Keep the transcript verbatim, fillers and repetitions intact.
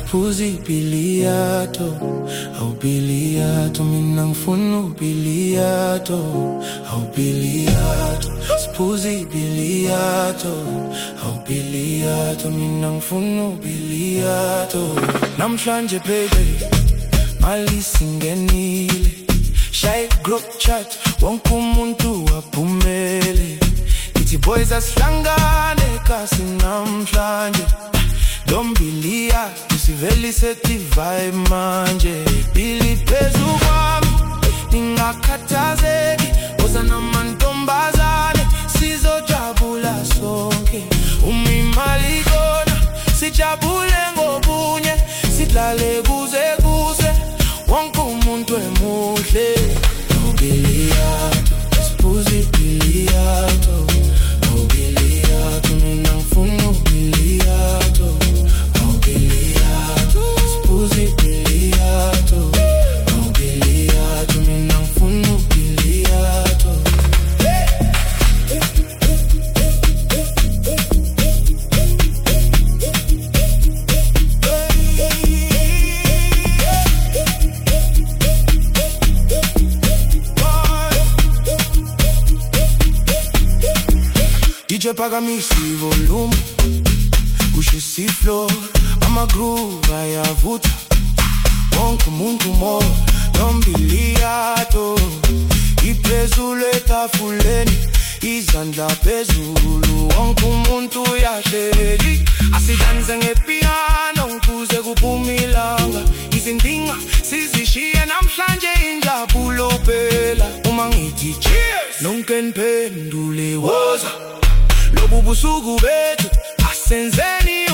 Siphuzi biliyato, awu biliyato, mina ngifuna ubiliyato, awu biliyato. Siphuzi biliyato, awu biliyato, mina ngifuna ubiliyato. Namhlanje baby, mali singenile, shy group chat, wonke umuntu waphumele. Ithi boys asihlangane kasi namhlanje. Dombilia, isiveli sethi vibe manje. Bili phezu kwami, ningakhathazeki. Oza namantombazane, sizojabula sonke. Uma imali khona, sijabule ngobunye. Sidlale kuze kuze, wonke umuntu emuhle. Oh biliyato, siphuzi biliyato. Oh biliyato, mina ngifuna ubiliyato. Siphuzi biliyato, oh biliyato, mina ngifuna ubiliyato. D J pakamisi volume, kushisa floor, ama groove ayavuta. Wonke umuntu mo, dombiliyato. Iphezulu etafuleni, izandla phezulu. Wonke umuntu uyahleli. Asidanse ngepiano ukuze kuphume ilanga. Izindinga sizishiye namhlanje injabulo phela. Uma ngithi cheers, nonke niphendule woza. Lobu busuku bethu asenzeni